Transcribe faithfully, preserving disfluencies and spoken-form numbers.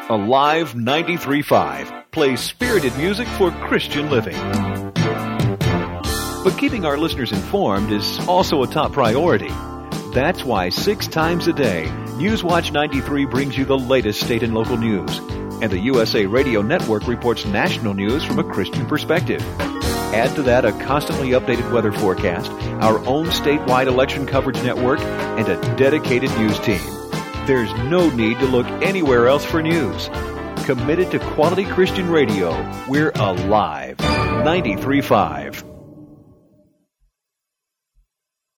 Alive ninety-three point five plays spirited music for Christian living. But keeping our listeners informed is also a top priority. That's why six times a day, Newswatch ninety-three brings you the latest state and local news. And the U S A Radio Network reports national news from a Christian perspective. Add to that a constantly updated weather forecast, our own statewide election coverage network, and a dedicated news team. There's no need to look anywhere else for news. Committed to quality Christian radio, we're Alive ninety-three point five.